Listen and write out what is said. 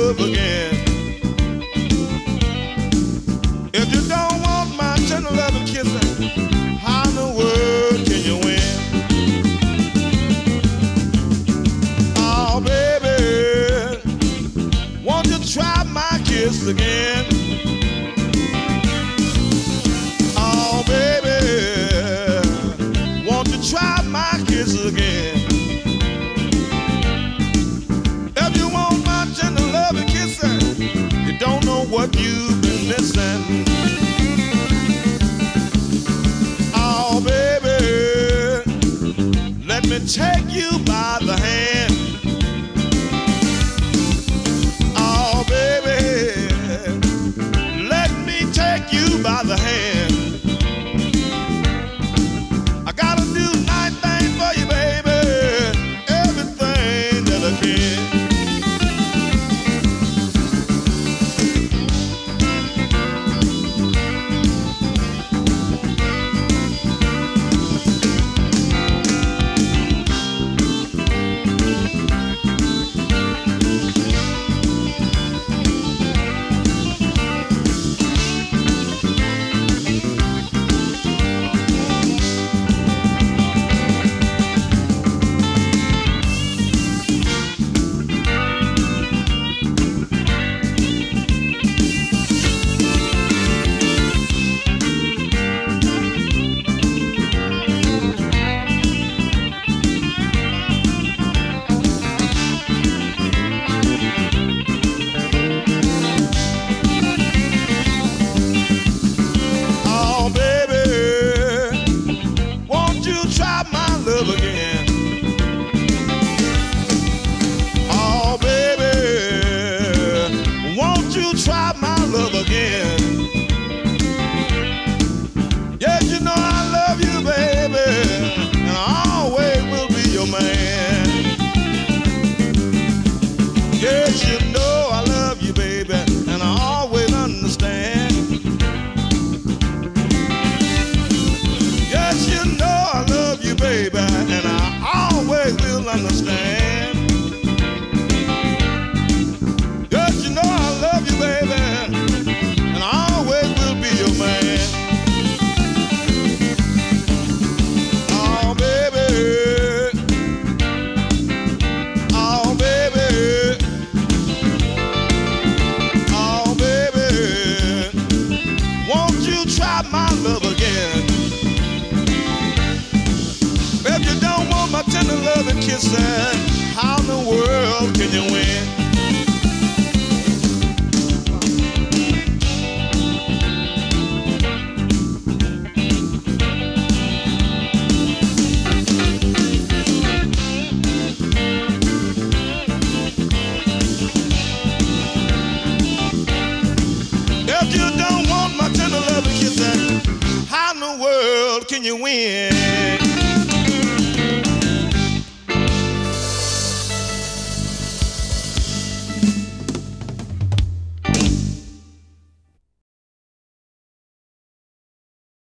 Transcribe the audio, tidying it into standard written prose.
love again. If you don't want my tender love and kissing, how in the world can you win? Oh, baby, won't you try my kiss again? Oh, baby, won't you try my kiss again? If you want my tender love and kissing, you don't know what you've been missing. Oh, baby, let me take you by the hand. Oh, baby, let me take you by the hand. I gotta do nice things for you, baby, everything that I can. Try my love again. Oh, baby, won't you try my love again? Yes, you know I love you, baby, and I always will be your man. Yes, you know I love you, baby, and I always understand. Yes, you know I love you, baby, and I always will understand. Yes, you know I love you, baby, and I always will be your man. Oh, baby, oh, baby, oh, baby, won't you try my love again? If you don't want my tender love and kissing, how in the world can you win? If you don't want my tender love and kissing, how in the world can you win?